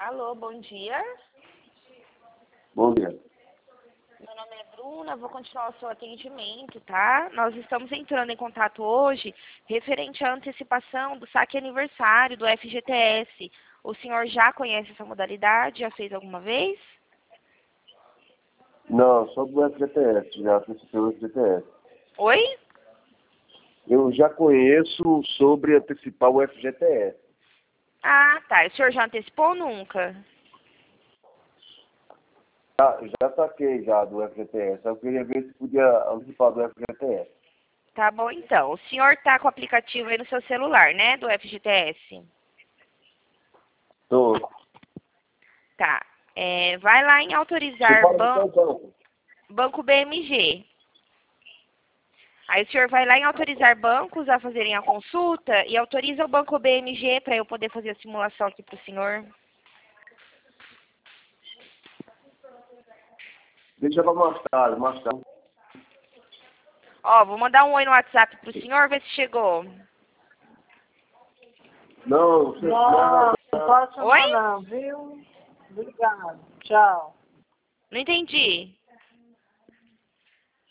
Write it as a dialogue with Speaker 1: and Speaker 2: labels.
Speaker 1: Alô, bom dia.
Speaker 2: Bom dia.
Speaker 1: Meu nome é Bruna, vou continuar o seu atendimento, tá? Nós estamos entrando em contato hoje referente à antecipação do saque aniversário do FGTS. O senhor já conhece essa modalidade? Já fez alguma vez?
Speaker 2: Não, só do FGTS, já antecipei o FGTS.
Speaker 1: Oi?
Speaker 2: Eu já conheço sobre antecipar o FGTS.
Speaker 1: Ah, tá. O senhor já antecipou ou nunca?
Speaker 2: Já saquei já do FGTS. Eu queria ver se podia antecipar do FGTS.
Speaker 1: Tá bom, então. O senhor tá com o aplicativo aí no seu celular, né? Do FGTS.
Speaker 2: Tô.
Speaker 1: Tá. Vai lá em
Speaker 2: Você
Speaker 1: autorizar
Speaker 2: fala do seu banco?
Speaker 1: Banco BMG. Aí o senhor vai lá em autorizar bancos a fazerem a consulta e autoriza o Banco BMG para eu poder fazer a simulação aqui para o senhor.
Speaker 2: Deixa pra mais tarde.
Speaker 1: Ó, vou mandar um oi no WhatsApp pro senhor, ver se chegou.
Speaker 2: Não,
Speaker 3: Não, não pode
Speaker 1: Oi?
Speaker 3: chamar não, viu? Obrigado. Tchau.
Speaker 1: Não entendi.